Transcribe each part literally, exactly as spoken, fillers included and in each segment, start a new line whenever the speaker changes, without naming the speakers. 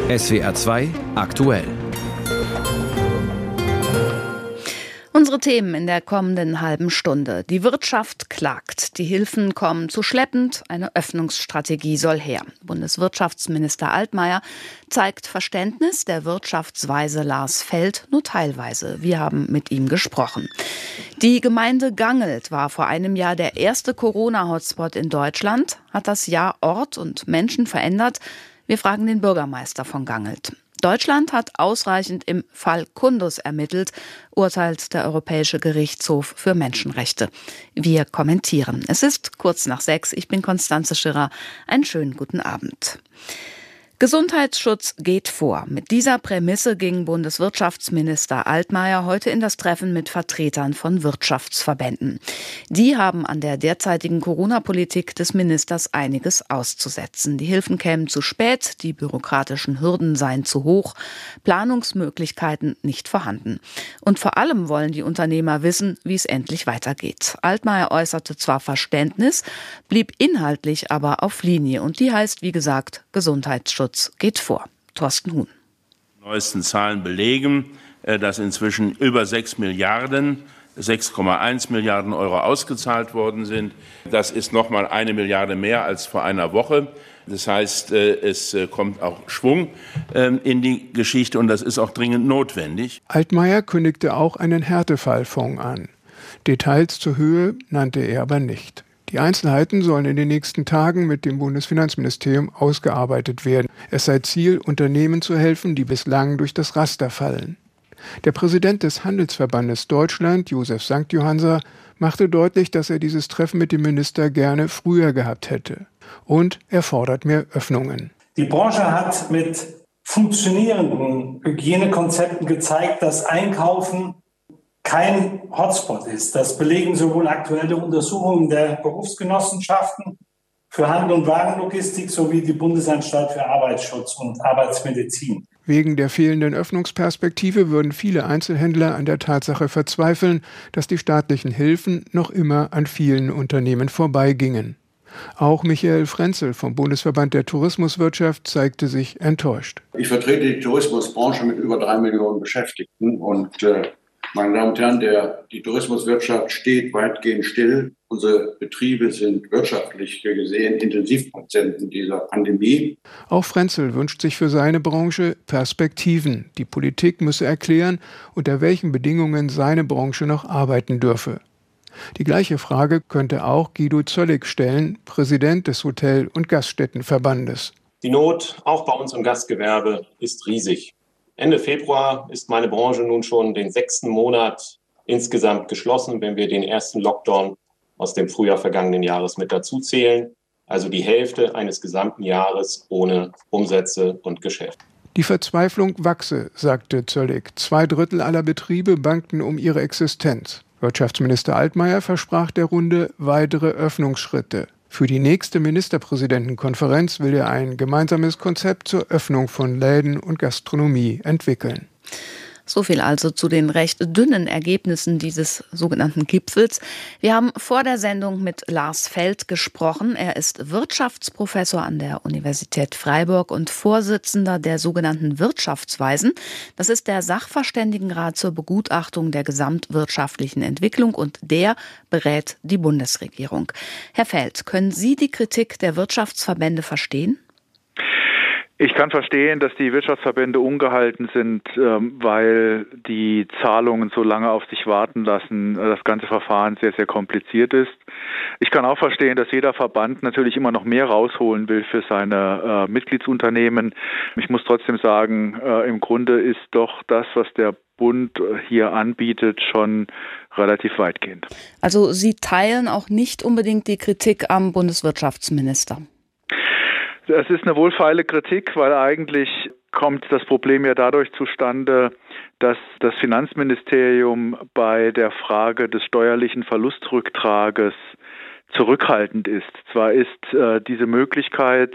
S W R zwei aktuell.
Unsere Themen in der kommenden halben Stunde. Die Wirtschaft klagt. Die Hilfen kommen zu schleppend. Eine Öffnungsstrategie soll her. Bundeswirtschaftsminister Altmaier zeigt Verständnis. Der Wirtschaftsweise Lars Feld nur teilweise. Wir haben mit ihm gesprochen. Die Gemeinde Gangelt war vor einem Jahr der erste Corona-Hotspot in Deutschland. Hat das Jahr Ort und Menschen verändert? Wir fragen den Bürgermeister von Gangelt. Deutschland hat ausreichend im Fall Kundus ermittelt, urteilt der Europäische Gerichtshof für Menschenrechte. Wir kommentieren. Es ist kurz nach sechs. Ich bin Constanze Schirrer. Einen schönen guten Abend. Gesundheitsschutz geht vor. Mit dieser Prämisse ging Bundeswirtschaftsminister Altmaier heute in das Treffen mit Vertretern von Wirtschaftsverbänden. Die haben an der derzeitigen Corona-Politik des Ministers einiges auszusetzen. Die Hilfen kämen zu spät, die bürokratischen Hürden seien zu hoch, Planungsmöglichkeiten nicht vorhanden. Und vor allem wollen die Unternehmer wissen, wie es endlich weitergeht. Altmaier äußerte zwar Verständnis, blieb inhaltlich aber auf Linie. Und die heißt, wie gesagt, Gesundheitsschutz geht vor. Thorsten Huhn.
Die neuesten Zahlen belegen, dass inzwischen über sechs Milliarden, sechs Komma eins Milliarden Euro ausgezahlt worden sind. Das ist noch mal eine Milliarde mehr als vor einer Woche. Das heißt, es kommt auch Schwung in die Geschichte und das ist auch dringend notwendig.
Altmaier kündigte auch einen Härtefallfonds an. Details zur Höhe nannte er aber nicht. Die Einzelheiten sollen in den nächsten Tagen mit dem Bundesfinanzministerium ausgearbeitet werden. Es sei Ziel, Unternehmen zu helfen, die bislang durch das Raster fallen. Der Präsident des Handelsverbandes Deutschland, Josef Sankt Johannser, machte deutlich, dass er dieses Treffen mit dem Minister gerne früher gehabt hätte. Und er fordert mehr Öffnungen.
Die Branche hat mit funktionierenden Hygienekonzepten gezeigt, dass Einkaufen kein Hotspot ist. Das belegen sowohl aktuelle Untersuchungen der Berufsgenossenschaften für Handel und Warenlogistik sowie die Bundesanstalt für Arbeitsschutz und Arbeitsmedizin.
Wegen der fehlenden Öffnungsperspektive würden viele Einzelhändler an der Tatsache verzweifeln, dass die staatlichen Hilfen noch immer an vielen Unternehmen vorbeigingen. Auch Michael Frenzel vom Bundesverband der Tourismuswirtschaft zeigte sich enttäuscht.
Ich vertrete die Tourismusbranche mit über drei Millionen Beschäftigten und äh, meine Damen und Herren, der, die Tourismuswirtschaft steht weitgehend still. Unsere Betriebe sind wirtschaftlich gesehen Intensivpatienten dieser Pandemie.
Auch Frenzel wünscht sich für seine Branche Perspektiven. Die Politik müsse erklären, unter welchen Bedingungen seine Branche noch arbeiten dürfe. Die gleiche Frage könnte auch Guido Zöllig stellen, Präsident des Hotel- und Gaststättenverbandes.
Die Not, auch bei uns im Gastgewerbe, ist riesig. Ende Februar ist meine Branche nun schon den sechsten Monat insgesamt geschlossen, wenn wir den ersten Lockdown aus dem Frühjahr vergangenen Jahres mit dazu zählen. Also die Hälfte eines gesamten Jahres ohne Umsätze und Geschäft.
Die Verzweiflung wachse, sagte Zöllig. Zwei Drittel aller Betriebe bangten um ihre Existenz. Wirtschaftsminister Altmaier versprach der Runde weitere Öffnungsschritte. Für die nächste Ministerpräsidentenkonferenz will er ein gemeinsames Konzept zur Öffnung von Läden und Gastronomie entwickeln.
So viel also zu den recht dünnen Ergebnissen dieses sogenannten Gipfels. Wir haben vor der Sendung mit Lars Feld gesprochen. Er ist Wirtschaftsprofessor an der Universität Freiburg und Vorsitzender der sogenannten Wirtschaftsweisen. Das ist der Sachverständigenrat zur Begutachtung der gesamtwirtschaftlichen Entwicklung und der berät die Bundesregierung. Herr Feld, können Sie die Kritik der Wirtschaftsverbände verstehen?
Ich kann verstehen, dass die Wirtschaftsverbände ungehalten sind, weil die Zahlungen so lange auf sich warten lassen, das ganze Verfahren sehr, sehr kompliziert ist. Ich kann auch verstehen, dass jeder Verband natürlich immer noch mehr rausholen will für seine äh, Mitgliedsunternehmen. Ich muss trotzdem sagen, äh, im Grunde ist doch das, was der Bund hier anbietet, schon relativ weitgehend.
Also Sie teilen auch nicht unbedingt die Kritik am Bundeswirtschaftsminister?
Es ist eine wohlfeile Kritik, weil eigentlich kommt das Problem ja dadurch zustande, dass das Finanzministerium bei der Frage des steuerlichen Verlustrücktrages zurückhaltend ist. Zwar ist äh, diese Möglichkeit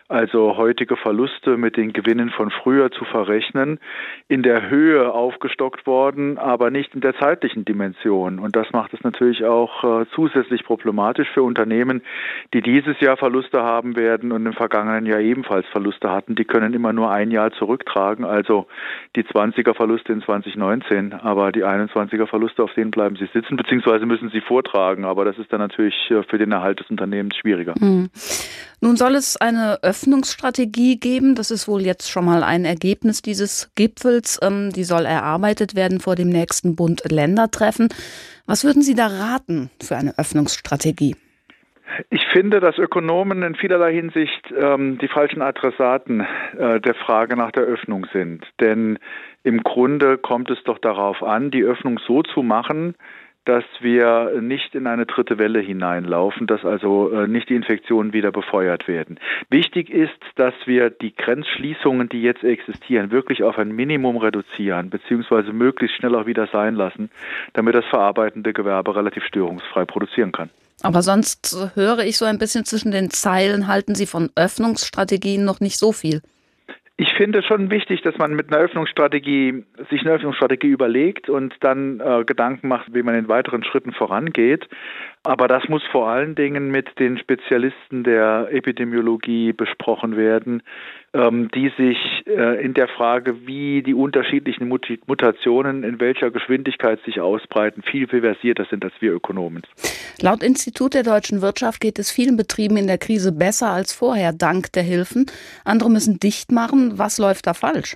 also heutige Verluste mit den Gewinnen von früher zu verrechnen, in der Höhe aufgestockt worden, aber nicht in der zeitlichen Dimension. Und das macht es natürlich auch äh, zusätzlich problematisch für Unternehmen, die dieses Jahr Verluste haben werden und im vergangenen Jahr ebenfalls Verluste hatten. Die können immer nur ein Jahr zurücktragen, also die zwanziger Verluste in zwanzig neunzehn, aber die einundzwanziger Verluste, auf denen bleiben sie sitzen, beziehungsweise müssen sie vortragen. Aber das ist dann natürlich für den Erhalt des Unternehmens schwieriger.
Hm. Nun soll es eine Öffnungsstrategie geben. Das ist wohl jetzt schon mal ein Ergebnis dieses Gipfels. Die soll erarbeitet werden vor dem nächsten Bund-Länder-Treffen. Was würden Sie da raten für eine Öffnungsstrategie?
Ich finde, dass Ökonomen in vielerlei Hinsicht ähm, die falschen Adressaten äh, der Frage nach der Öffnung sind. Denn im Grunde kommt es doch darauf an, die Öffnung so zu machen, dass wir nicht in eine dritte Welle hineinlaufen, dass also äh, nicht die Infektionen wieder befeuert werden. Wichtig ist, dass wir die Grenzschließungen, die jetzt existieren, wirklich auf ein Minimum reduzieren, beziehungsweise möglichst schnell auch wieder sein lassen, damit das verarbeitende Gewerbe relativ störungsfrei produzieren kann.
Aber sonst höre ich so ein bisschen zwischen den Zeilen, halten Sie von Öffnungsstrategien noch nicht so viel.
Ich finde schon wichtig, dass man mit einer Öffnungsstrategie, sich eine Öffnungsstrategie überlegt und dann äh, Gedanken macht, wie man in weiteren Schritten vorangeht. Aber das muss vor allen Dingen mit den Spezialisten der Epidemiologie besprochen werden, ähm, die sich äh, in der Frage, wie die unterschiedlichen Mut- Mutationen in welcher Geschwindigkeit sich ausbreiten, viel, viel versierter sind als wir Ökonomen.
Laut Institut der deutschen Wirtschaft geht es vielen Betrieben in der Krise besser als vorher, dank der Hilfen. Andere müssen dicht machen. Was läuft da falsch?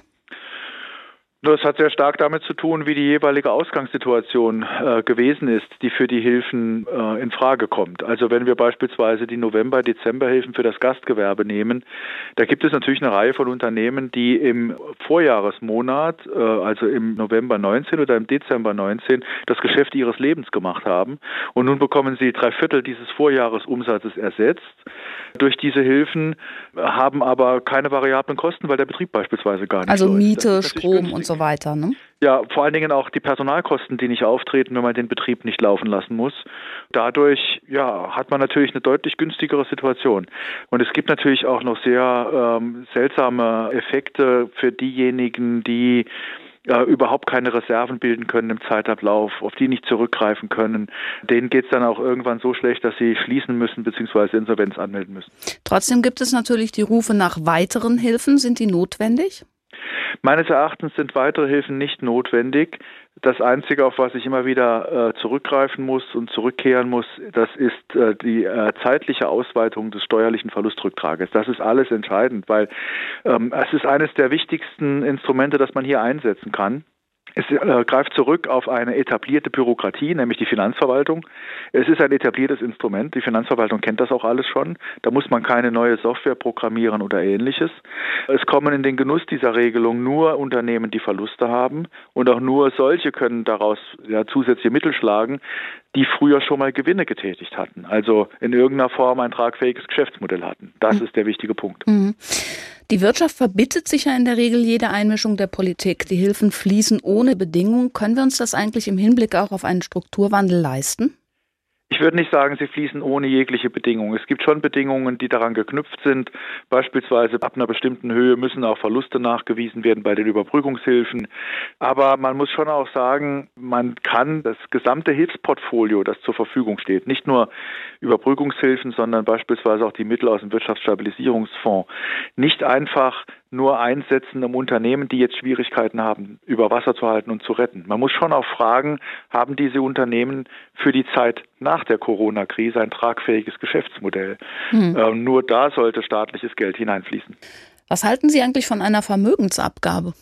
Das hat sehr stark damit zu tun, wie die jeweilige Ausgangssituation äh, gewesen ist, die für die Hilfen äh, in Frage kommt. Also wenn wir beispielsweise die November-Dezember-Hilfen für das Gastgewerbe nehmen, da gibt es natürlich eine Reihe von Unternehmen, die im Vorjahresmonat, äh, also im November neunzehn oder im Dezember neunzehn, das Geschäft ihres Lebens gemacht haben. Und nun bekommen sie drei Viertel dieses Vorjahresumsatzes ersetzt durch diese Hilfen, haben aber keine variablen Kosten, weil der Betrieb beispielsweise gar nicht
Also
läuft.
Miete, Strom und so weiter, ne?
Ja, vor allen Dingen auch die Personalkosten, die nicht auftreten, wenn man den Betrieb nicht laufen lassen muss. Dadurch ja, hat man natürlich eine deutlich günstigere Situation. Und es gibt natürlich auch noch sehr ähm, seltsame Effekte für diejenigen, die äh, überhaupt keine Reserven bilden können im Zeitablauf, auf die nicht zurückgreifen können. Denen geht es dann auch irgendwann so schlecht, dass sie schließen müssen bzw. Insolvenz anmelden müssen.
Trotzdem gibt es natürlich die Rufe nach weiteren Hilfen. Sind die notwendig?
Meines Erachtens sind weitere Hilfen nicht notwendig. Das Einzige, auf was ich immer wieder äh, zurückgreifen muss und zurückkehren muss, das ist äh, die äh, zeitliche Ausweitung des steuerlichen Verlustrücktrages. Das ist alles entscheidend, weil ähm, es ist eines der wichtigsten Instrumente, das man hier einsetzen kann. Es äh, greift zurück auf eine etablierte Bürokratie, nämlich die Finanzverwaltung. Es ist ein etabliertes Instrument. Die Finanzverwaltung kennt das auch alles schon. Da muss man keine neue Software programmieren oder Ähnliches. Es kommen in den Genuss dieser Regelung nur Unternehmen, die Verluste haben. Und auch nur solche können daraus ja, zusätzliche Mittel schlagen, die früher schon mal Gewinne getätigt hatten. Also in irgendeiner Form ein tragfähiges Geschäftsmodell hatten. Das mhm. ist der wichtige Punkt.
Mhm. Die Wirtschaft verbittet sich ja in der Regel jede Einmischung der Politik. Die Hilfen fließen ohne Bedingungen. Können wir uns das eigentlich im Hinblick auch auf einen Strukturwandel leisten?
Ich würde nicht sagen, sie fließen ohne jegliche Bedingungen. Es gibt schon Bedingungen, die daran geknüpft sind. Beispielsweise ab einer bestimmten Höhe müssen auch Verluste nachgewiesen werden bei den Überbrückungshilfen. Aber man muss schon auch sagen, man kann das gesamte Hilfsportfolio, das zur Verfügung steht, nicht nur Überbrückungshilfen, sondern beispielsweise auch die Mittel aus dem Wirtschaftsstabilisierungsfonds, nicht einfach nur einsetzen, um Unternehmen, die jetzt Schwierigkeiten haben, über Wasser zu halten und zu retten. Man muss schon auch fragen, haben diese Unternehmen für die Zeit nach der Corona-Krise ein tragfähiges Geschäftsmodell? Hm. Ähm, nur da sollte staatliches Geld hineinfließen.
Was halten Sie eigentlich von einer Vermögensabgabe?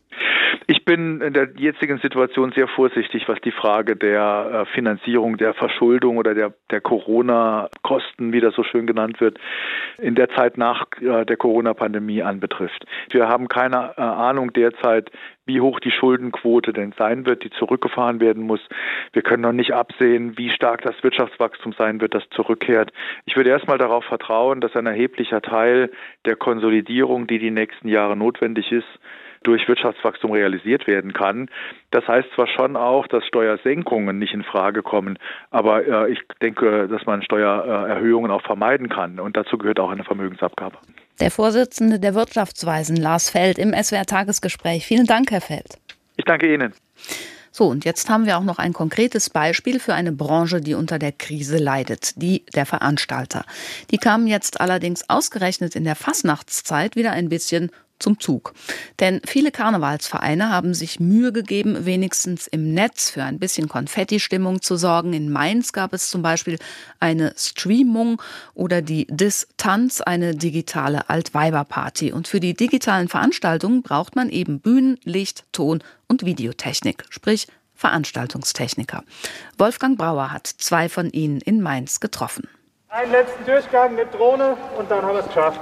Ich bin in der jetzigen Situation sehr vorsichtig, was die Frage der äh, Finanzierung, der Verschuldung oder der, der Corona-Kosten, wie das so schön genannt wird, in der Zeit nach äh, der Corona-Pandemie anbetrifft. Wir haben keine äh, Ahnung derzeit, wie hoch die Schuldenquote denn sein wird, die zurückgefahren werden muss. Wir können noch nicht absehen, wie stark das Wirtschaftswachstum sein wird, das zurückkehrt. Ich würde erstmal darauf vertrauen, dass ein erheblicher Teil der Konsolidierung, die die nächsten Jahre notwendig ist, durch Wirtschaftswachstum realisiert werden kann. Das heißt zwar schon auch, dass Steuersenkungen nicht in Frage kommen, aber äh, ich denke, dass man Steuererhöhungen auch vermeiden kann und dazu gehört auch eine Vermögensabgabe.
Der Vorsitzende der Wirtschaftsweisen, Lars Feld, im S W R-Tagesgespräch. Vielen Dank, Herr Feld.
Ich danke Ihnen.
So, und jetzt haben wir auch noch ein konkretes Beispiel für eine Branche, die unter der Krise leidet, die der Veranstalter. Die kamen jetzt allerdings ausgerechnet in der Fastnachtszeit wieder ein bisschen zum Zug. Denn viele Karnevalsvereine haben sich Mühe gegeben, wenigstens im Netz für ein bisschen Konfetti-Stimmung zu sorgen. In Mainz gab es zum Beispiel eine Streamung oder die Distanz, eine digitale Altweiberparty. Und für die digitalen Veranstaltungen braucht man eben Bühnen, Licht, Ton und Videotechnik, sprich Veranstaltungstechniker. Wolfgang Brauer hat zwei von ihnen in Mainz getroffen.
Einen letzten Durchgang mit Drohne und dann haben wir es geschafft.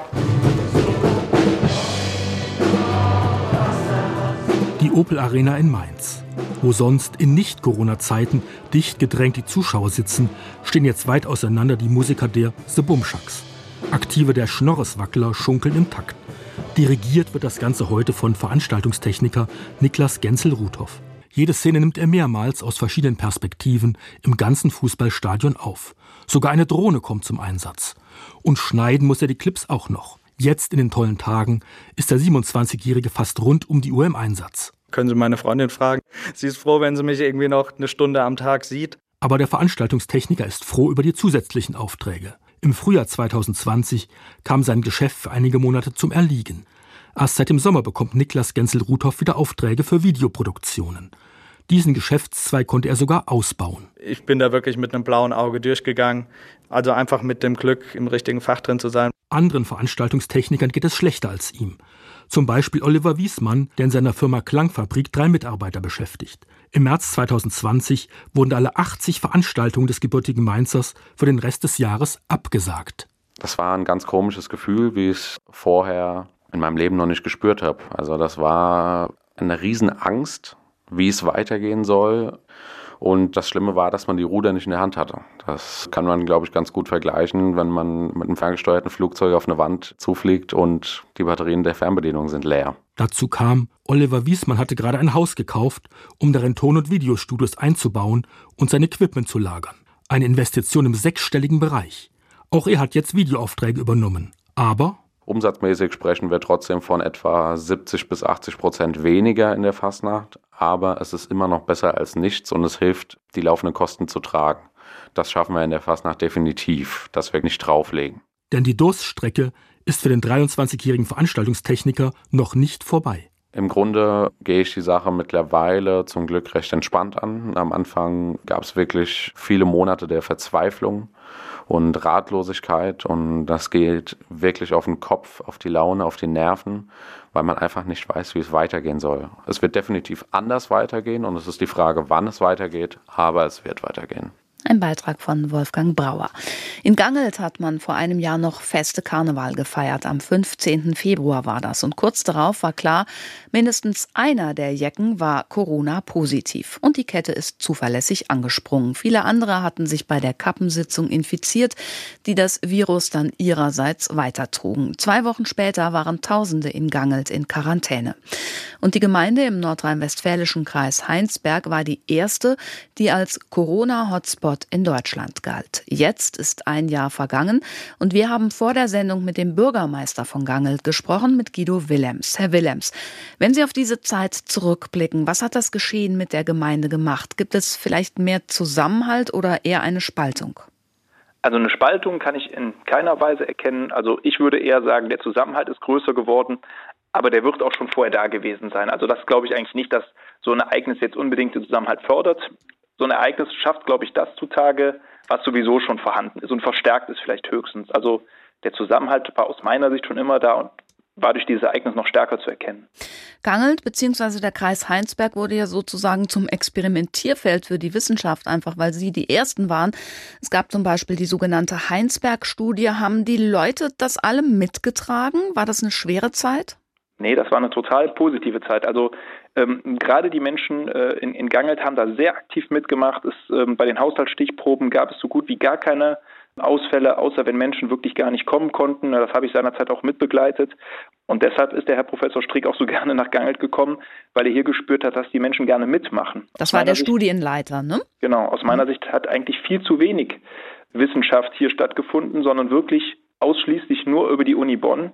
Die Opel Arena in Mainz. Wo sonst in Nicht-Corona-Zeiten dicht gedrängt die Zuschauer sitzen, stehen jetzt weit auseinander die Musiker der The Bumschaks. Aktive der Schnorreswackler schunkeln im Takt. Dirigiert wird das Ganze heute von Veranstaltungstechniker Niklas Genzel-Ruthoff. Jede Szene nimmt er mehrmals aus verschiedenen Perspektiven im ganzen Fußballstadion auf. Sogar eine Drohne kommt zum Einsatz. Und schneiden muss er die Clips auch noch. Jetzt in den tollen Tagen ist der siebenundzwanzigjährige fast rund um die Uhr im Einsatz.
Können Sie meine Freundin fragen. Sie ist froh, wenn sie mich irgendwie noch eine Stunde am Tag sieht.
Aber der Veranstaltungstechniker ist froh über die zusätzlichen Aufträge. Im Frühjahr zweitausendzwanzig kam sein Geschäft für einige Monate zum Erliegen. Erst seit dem Sommer bekommt Niklas Genzel-Ruthoff wieder Aufträge für Videoproduktionen. Diesen Geschäftszweig konnte er sogar ausbauen.
Ich bin da wirklich mit einem blauen Auge durchgegangen. Also einfach mit dem Glück, im richtigen Fach drin zu sein.
Anderen Veranstaltungstechnikern geht es schlechter als ihm. Zum Beispiel Oliver Wiesmann, der in seiner Firma Klangfabrik drei Mitarbeiter beschäftigt. Im März zweitausendzwanzig wurden alle achtzig Veranstaltungen des gebürtigen Mainzers für den Rest des Jahres abgesagt.
Das war ein ganz komisches Gefühl, wie ich es vorher in meinem Leben noch nicht gespürt habe. Also das war eine Riesenangst, wie es weitergehen soll. Und das Schlimme war, dass man die Ruder nicht in der Hand hatte. Das kann man, glaube ich, ganz gut vergleichen, wenn man mit einem ferngesteuerten Flugzeug auf eine Wand zufliegt und die Batterien der Fernbedienung sind leer.
Dazu kam, Oliver Wiesmann hatte gerade ein Haus gekauft, um darin Ton- und Videostudios einzubauen und sein Equipment zu lagern. Eine Investition im sechsstelligen Bereich. Auch er hat jetzt Videoaufträge übernommen. Aber
umsatzmäßig sprechen wir trotzdem von etwa siebzig bis achtzig Prozent weniger in der Fastnacht. Aber es ist immer noch besser als nichts und es hilft, die laufenden Kosten zu tragen. Das schaffen wir in der Fastnacht definitiv, dass wir nicht drauflegen.
Denn die Durststrecke ist für den dreiundzwanzigjährigen Veranstaltungstechniker noch nicht vorbei.
Im Grunde gehe ich die Sache mittlerweile zum Glück recht entspannt an. Am Anfang gab es wirklich viele Monate der Verzweiflung und Ratlosigkeit und das geht wirklich auf den Kopf, auf die Laune, auf die Nerven, weil man einfach nicht weiß, wie es weitergehen soll. Es wird definitiv anders weitergehen und es ist die Frage, wann es weitergeht, aber es wird weitergehen.
Ein Beitrag von Wolfgang Brauer. In Gangelt hat man vor einem Jahr noch feste Karneval gefeiert. Am fünfzehnten Februar war das. Und kurz darauf war klar, mindestens einer der Jecken war Corona-positiv. Und die Kette ist zuverlässig angesprungen. Viele andere hatten sich bei der Kappensitzung infiziert, die das Virus dann ihrerseits weitertrugen. Zwei Wochen später waren Tausende in Gangelt in Quarantäne. Und die Gemeinde im nordrhein-westfälischen Kreis Heinsberg war die erste, die als Corona-Hotspot in Deutschland galt. Jetzt ist ein Jahr vergangen und wir haben vor der Sendung mit dem Bürgermeister von Gangelt gesprochen, mit Guido Willems. Herr Willems, wenn Sie auf diese Zeit zurückblicken, was hat das Geschehen mit der Gemeinde gemacht? Gibt es vielleicht mehr Zusammenhalt oder eher eine Spaltung?
Also eine Spaltung kann ich in keiner Weise erkennen. Also ich würde eher sagen, der Zusammenhalt ist größer geworden, aber der wird auch schon vorher da gewesen sein. Also das glaube ich eigentlich nicht, dass so ein Ereignis jetzt unbedingt den Zusammenhalt fördert. So ein Ereignis schafft, glaube ich, das zutage, was sowieso schon vorhanden ist und verstärkt ist vielleicht höchstens. Also der Zusammenhalt war aus meiner Sicht schon immer da und war durch dieses Ereignis noch stärker zu erkennen.
Gangelt bzw. der Kreis Heinsberg wurde ja sozusagen zum Experimentierfeld für die Wissenschaft, einfach weil Sie die Ersten waren. Es gab zum Beispiel die sogenannte Heinsberg-Studie. Haben die Leute das alle mitgetragen? War das eine schwere Zeit?
Nee, das war eine total positive Zeit. Also ähm, gerade die Menschen äh, in, in Gangelt haben da sehr aktiv mitgemacht. Es, ähm, bei den Haushaltsstichproben gab es so gut wie gar keine Ausfälle, außer wenn Menschen wirklich gar nicht kommen konnten. Das habe ich seinerzeit auch mitbegleitet. Und deshalb ist der Herr Professor Strick auch so gerne nach Gangelt gekommen, weil er hier gespürt hat, dass die Menschen gerne mitmachen.
Das war der Studienleiter, ne?
Genau. Aus meiner Sicht hat eigentlich viel zu wenig Wissenschaft hier stattgefunden, sondern wirklich ausschließlich nur über die Uni Bonn.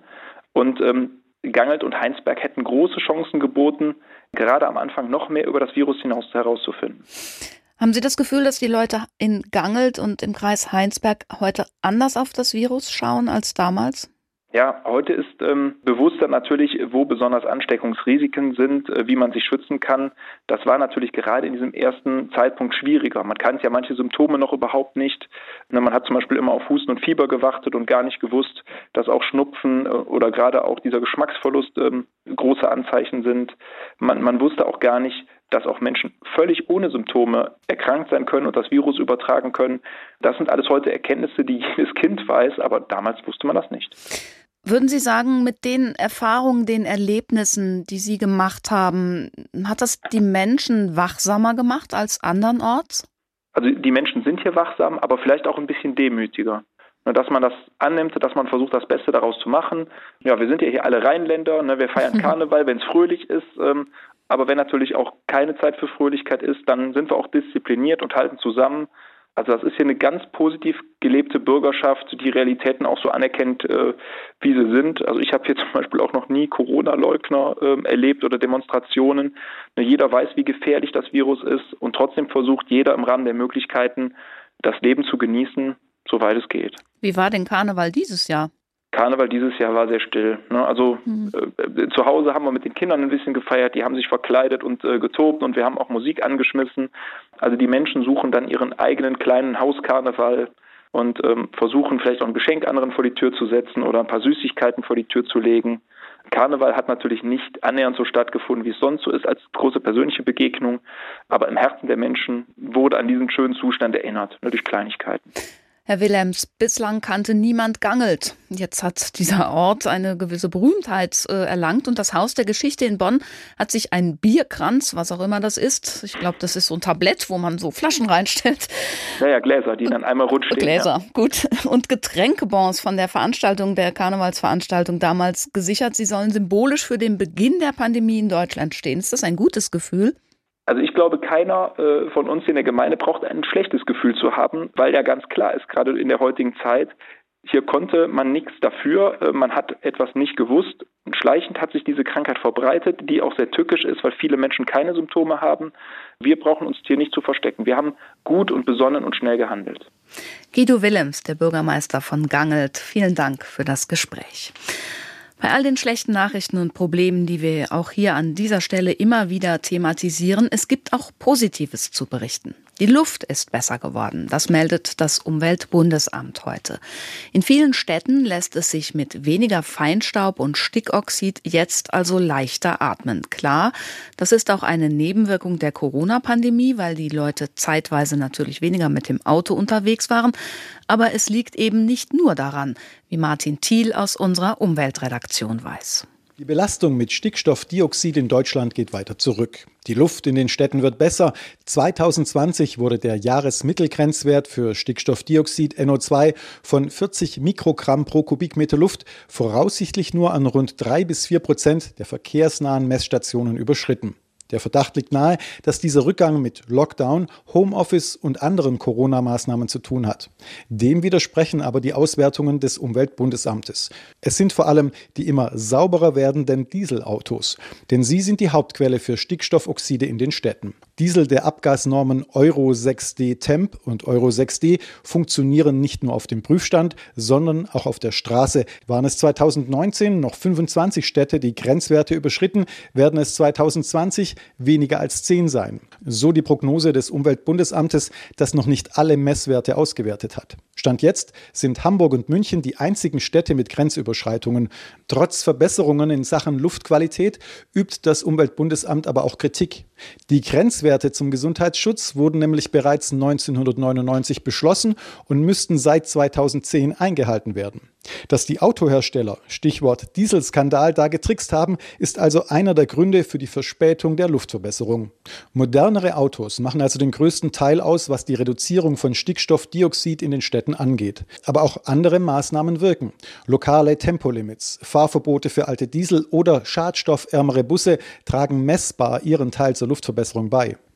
Und ähm, Gangelt und Heinsberg hätten große Chancen geboten, gerade am Anfang noch mehr über das Virus hinaus herauszufinden.
Haben Sie das Gefühl, dass die Leute in Gangelt und im Kreis Heinsberg heute anders auf das Virus schauen als damals?
Ja, heute ist ähm, bewusster natürlich, wo besonders Ansteckungsrisiken sind, äh, wie man sich schützen kann. Das war natürlich gerade in diesem ersten Zeitpunkt schwieriger. Man kannte ja manche Symptome noch überhaupt nicht. Man hat zum Beispiel immer auf Husten und Fieber gewartet und gar nicht gewusst, dass auch Schnupfen äh, oder gerade auch dieser Geschmacksverlust ähm, große Anzeichen sind. Man, man wusste auch gar nicht, dass auch Menschen völlig ohne Symptome erkrankt sein können und das Virus übertragen können. Das sind alles heute Erkenntnisse, die jedes Kind weiß, aber damals wusste man das nicht.
Würden Sie sagen, mit den Erfahrungen, den Erlebnissen, die Sie gemacht haben, hat das die Menschen wachsamer gemacht als andernorts?
Also die Menschen sind hier wachsam, aber vielleicht auch ein bisschen demütiger. Dass man das annimmt, dass man versucht, das Beste daraus zu machen. Ja, wir sind ja hier alle Rheinländer, ne? Wir feiern Karneval, wenn es fröhlich ist. Ähm, aber wenn natürlich auch keine Zeit für Fröhlichkeit ist, dann sind wir auch diszipliniert und halten zusammen. Also das ist hier eine ganz positiv gelebte Bürgerschaft, die Realitäten auch so anerkennt, äh, wie sie sind. Also ich habe hier zum Beispiel auch noch nie Corona-Leugner äh, erlebt oder Demonstrationen. Jeder weiß, wie gefährlich das Virus ist und trotzdem versucht jeder im Rahmen der Möglichkeiten, das Leben zu genießen, soweit es geht.
Wie war denn Karneval dieses Jahr?
Karneval dieses Jahr war sehr still. Ne? Also mhm. äh, zu Hause haben wir mit den Kindern ein bisschen gefeiert, die haben sich verkleidet und äh, getobt und wir haben auch Musik angeschmissen. Also die Menschen suchen dann ihren eigenen kleinen Hauskarneval und ähm, versuchen vielleicht auch ein Geschenk anderen vor die Tür zu setzen oder ein paar Süßigkeiten vor die Tür zu legen. Karneval hat natürlich nicht annähernd so stattgefunden, wie es sonst so ist, als große persönliche Begegnung. Aber im Herzen der Menschen wurde an diesen schönen Zustand erinnert, nur durch Kleinigkeiten.
Herr Willems, bislang kannte niemand Gangelt. Jetzt hat dieser Ort eine gewisse Berühmtheit äh, erlangt und das Haus der Geschichte in Bonn hat sich ein Bierkranz, was auch immer das ist, ich glaube, das ist so ein Tablett, wo man so Flaschen reinstellt.
Ja, ja, Gläser, die dann einmal rund stehen.
Gläser,
ja.
Gut. Und Getränkebons von der Veranstaltung, der Karnevalsveranstaltung damals gesichert. Sie sollen symbolisch für den Beginn der Pandemie in Deutschland stehen. Ist das ein gutes Gefühl?
Also ich glaube, keiner äh, von uns in der Gemeinde braucht ein schlechtes Gefühl zu haben, weil ja ganz klar ist, gerade in der heutigen Zeit, hier konnte man nichts dafür, äh, man hat etwas nicht gewusst. Und schleichend hat sich diese Krankheit verbreitet, die auch sehr tückisch ist, weil viele Menschen keine Symptome haben. Wir brauchen uns hier nicht zu verstecken. Wir haben gut und besonnen und schnell gehandelt.
Guido Willems, der Bürgermeister von Gangelt, vielen Dank für das Gespräch. Bei all den schlechten Nachrichten und Problemen, die wir auch hier an dieser Stelle immer wieder thematisieren, es gibt auch Positives zu berichten. Die Luft ist besser geworden, das meldet das Umweltbundesamt heute. In vielen Städten lässt es sich mit weniger Feinstaub und Stickoxid jetzt also leichter atmen. Klar, das ist auch eine Nebenwirkung der Corona-Pandemie, weil die Leute zeitweise natürlich weniger mit dem Auto unterwegs waren. Aber es liegt eben nicht nur daran, wie Martin Thiel aus unserer Umweltredaktion weiß.
Die Belastung mit Stickstoffdioxid in Deutschland geht weiter zurück. Die Luft in den Städten wird besser. zweitausendzwanzig wurde der Jahresmittelgrenzwert für Stickstoffdioxid N O zwei von vierzig Mikrogramm pro Kubikmeter Luft voraussichtlich nur an rund drei bis vier Prozent der verkehrsnahen Messstationen überschritten. Der Verdacht liegt nahe, dass dieser Rückgang mit Lockdown, Homeoffice und anderen Corona-Maßnahmen zu tun hat. Dem widersprechen aber die Auswertungen des Umweltbundesamtes. Es sind vor allem die immer sauberer werdenden Dieselautos, denn sie sind die Hauptquelle für Stickstoffoxide in den Städten. Diesel der Abgasnormen Euro sechs D Temp und Euro sechs D funktionieren nicht nur auf dem Prüfstand, sondern auch auf der Straße. Waren es zweitausendneunzehn noch fünfundzwanzig Städte, die Grenzwerte überschritten, werden es zweitausendzwanzig weniger als zehn sein. So die Prognose des Umweltbundesamtes, das noch nicht alle Messwerte ausgewertet hat. Stand jetzt sind Hamburg und München die einzigen Städte mit Grenzüberschreitungen. Trotz Verbesserungen in Sachen Luftqualität übt das Umweltbundesamt aber auch Kritik. Die Grenzwerte zum Gesundheitsschutz wurden nämlich bereits neunzehnhundertneunundneunzig beschlossen und müssten seit zweitausendzehn eingehalten werden. Dass die Autohersteller, Stichwort Dieselskandal, da getrickst haben, ist also einer der Gründe für die Verspätung der Luftverbesserung. Modernere Autos machen also den größten Teil aus, was die Reduzierung von Stickstoffdioxid in den Städten angeht. Aber auch andere Maßnahmen wirken. Lokale Tempolimits, Fahrverbote für alte Diesel oder schadstoffärmere Busse tragen messbar ihren Teil zur Luftverbesserung bei.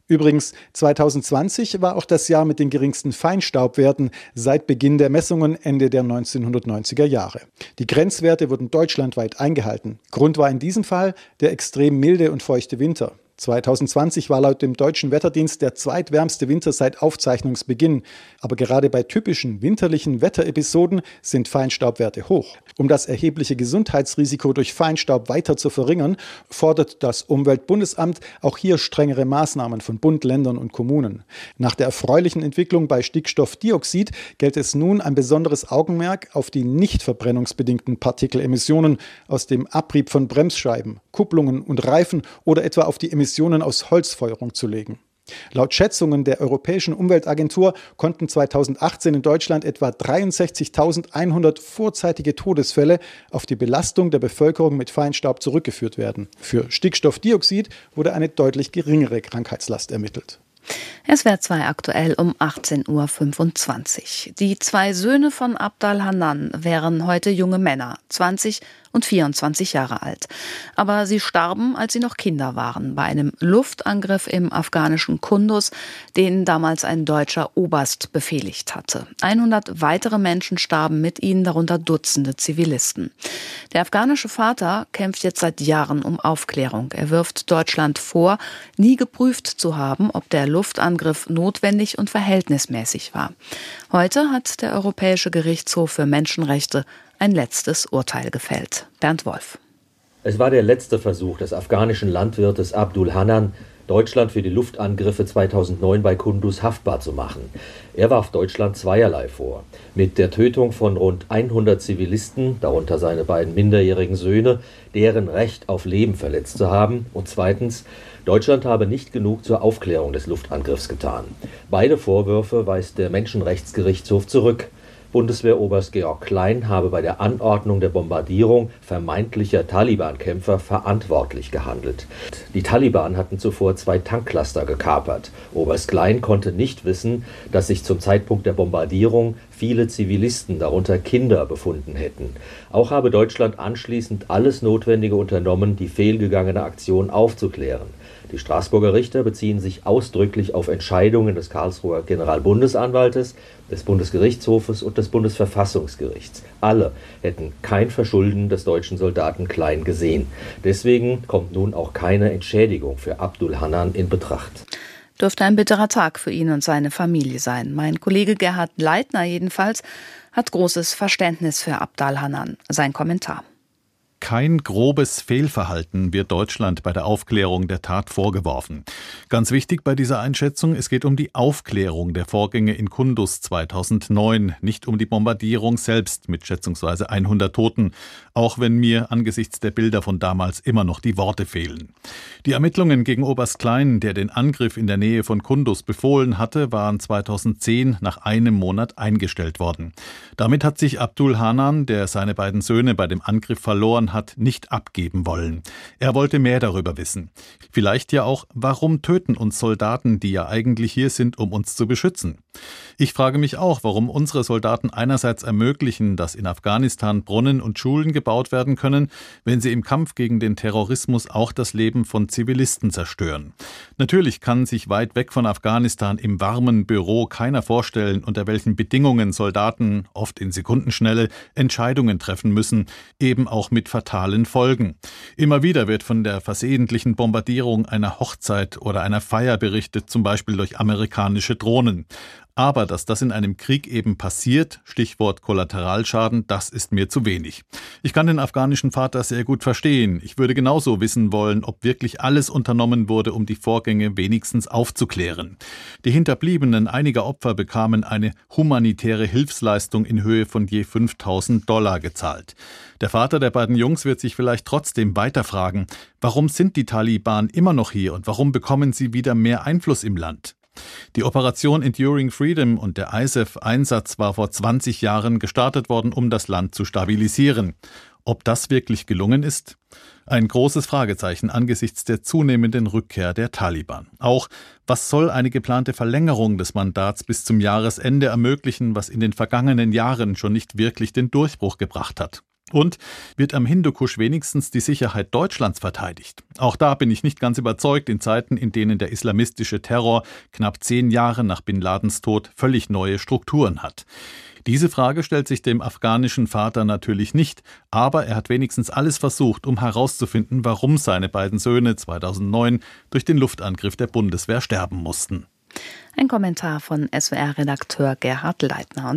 Übrigens, zweitausendzwanzig war auch das Jahr mit den geringsten Feinstaubwerten seit Beginn der Messungen Ende der neunzehnhundertneunziger Jahre. Die Grenzwerte wurden deutschlandweit eingehalten. Grund war in diesem Fall der extrem milde und feuchte Winter. zweitausendzwanzig war laut dem Deutschen Wetterdienst der zweitwärmste Winter seit Aufzeichnungsbeginn. Aber gerade bei typischen winterlichen Wetterepisoden sind Feinstaubwerte hoch. Um das erhebliche Gesundheitsrisiko durch Feinstaub weiter zu verringern, fordert das Umweltbundesamt auch hier strengere Maßnahmen von Bund, Ländern und Kommunen. Nach der erfreulichen Entwicklung bei Stickstoffdioxid gilt es nun ein besonderes Augenmerk auf die nicht verbrennungsbedingten Partikelemissionen aus dem Abrieb von Bremsscheiben, Kupplungen und Reifen oder etwa auf die Emissionen aus Holzfeuerung zu legen. Laut Schätzungen der Europäischen Umweltagentur konnten zweitausendachtzehn in Deutschland etwa dreiundsechzigtausendeinhundert vorzeitige Todesfälle auf die Belastung der Bevölkerung mit Feinstaub zurückgeführt werden. Für Stickstoffdioxid wurde eine deutlich geringere Krankheitslast ermittelt.
S W R zwei aktuell um achtzehn Uhr fünfundzwanzig. Die zwei Söhne von Abdal Hanan wären heute junge Männer, zwanzig und vierundzwanzig Jahre alt. Aber sie starben, als sie noch Kinder waren, bei einem Luftangriff im afghanischen Kunduz, den damals ein deutscher Oberst befehligt hatte. hundert weitere Menschen starben mit ihnen, darunter Dutzende Zivilisten. Der afghanische Vater kämpft jetzt seit Jahren um Aufklärung. Er wirft Deutschland vor, nie geprüft zu haben, ob der Luftangriff notwendig und verhältnismäßig war. Heute hat der Europäische Gerichtshof für Menschenrechte ein letztes Urteil gefällt. Bernd Wolf.
Es war der letzte Versuch des afghanischen Landwirtes Abdul Hanan, Deutschland für die Luftangriffe zweitausendneun bei Kunduz haftbar zu machen. Er warf Deutschland zweierlei vor. Mit der Tötung von rund hundert Zivilisten, darunter seine beiden minderjährigen Söhne, deren Recht auf Leben verletzt zu haben. Und zweitens, Deutschland habe nicht genug zur Aufklärung des Luftangriffs getan. Beide Vorwürfe weist der Menschenrechtsgerichtshof zurück. Bundeswehroberst Georg Klein habe bei der Anordnung der Bombardierung vermeintlicher Taliban-Kämpfer verantwortlich gehandelt. Die Taliban hatten zuvor zwei Tankcluster gekapert. Oberst Klein konnte nicht wissen, dass sich zum Zeitpunkt der Bombardierung viele Zivilisten, darunter Kinder, befunden hätten. Auch habe Deutschland anschließend alles Notwendige unternommen, die fehlgegangene Aktion aufzuklären. Die Straßburger Richter beziehen sich ausdrücklich auf Entscheidungen des Karlsruher Generalbundesanwaltes, des Bundesgerichtshofes und des Bundesverfassungsgerichts. Alle hätten kein Verschulden des deutschen Soldaten Klein gesehen. Deswegen kommt nun auch keine Entschädigung für Abdul Hanan in Betracht.
Dürfte ein bitterer Tag für ihn und seine Familie sein. Mein Kollege Gerhard Leitner jedenfalls hat großes Verständnis für Abdal Hanan. Sein Kommentar.
Kein grobes Fehlverhalten wird Deutschland bei der Aufklärung der Tat vorgeworfen. Ganz wichtig bei dieser Einschätzung, es geht um die Aufklärung der Vorgänge in Kunduz zweitausendneun, nicht um die Bombardierung selbst mit schätzungsweise hundert Toten, auch wenn mir angesichts der Bilder von damals immer noch die Worte fehlen. Die Ermittlungen gegen Oberst Klein, der den Angriff in der Nähe von Kunduz befohlen hatte, waren zweitausendzehn nach einem Monat eingestellt worden. Damit hat sich Abdul Hanan, der seine beiden Söhne bei dem Angriff verloren hat, nicht abgeben wollen. Er wollte mehr darüber wissen. Vielleicht ja auch, warum töten uns Soldaten, die ja eigentlich hier sind, um uns zu beschützen? Ich frage mich auch, warum unsere Soldaten einerseits ermöglichen, dass in Afghanistan Brunnen und Schulen gebaut werden können, wenn sie im Kampf gegen den Terrorismus auch das Leben von Zivilisten zerstören. Natürlich kann sich weit weg von Afghanistan im warmen Büro keiner vorstellen, unter welchen Bedingungen Soldaten, oft in Sekundenschnelle, Entscheidungen treffen müssen, eben auch mit fatalen Folgen. Immer wieder wird von der versehentlichen Bombardierung einer Hochzeit oder einer Feier berichtet, zum Beispiel durch amerikanische Drohnen. Aber dass das in einem Krieg eben passiert, Stichwort Kollateralschaden, das ist mir zu wenig. Ich kann den afghanischen Vater sehr gut verstehen. Ich würde genauso wissen wollen, ob wirklich alles unternommen wurde, um die Vorgänge wenigstens aufzuklären. Die Hinterbliebenen einiger Opfer bekamen eine humanitäre Hilfsleistung in Höhe von je fünftausend Dollar gezahlt. Der Vater der beiden Jungs wird sich vielleicht trotzdem weiter fragen, warum sind die Taliban immer noch hier und warum bekommen sie wieder mehr Einfluss im Land? Die Operation Enduring Freedom und der I S A F-Einsatz war vor zwanzig Jahren gestartet worden, um das Land zu stabilisieren. Ob das wirklich gelungen ist? Ein großes Fragezeichen angesichts der zunehmenden Rückkehr der Taliban. Auch, was soll eine geplante Verlängerung des Mandats bis zum Jahresende ermöglichen, was in den vergangenen Jahren schon nicht wirklich den Durchbruch gebracht hat? Und wird am Hindukusch wenigstens die Sicherheit Deutschlands verteidigt? Auch da bin ich nicht ganz überzeugt in Zeiten, in denen der islamistische Terror knapp zehn Jahre nach Bin Ladens Tod völlig neue Strukturen hat. Diese Frage stellt sich dem afghanischen Vater natürlich nicht, aber er hat wenigstens alles versucht, um herauszufinden, warum seine beiden Söhne zweitausendneun durch den Luftangriff der Bundeswehr sterben mussten.
Ein Kommentar von S W R-Redakteur Gerhard Leitner.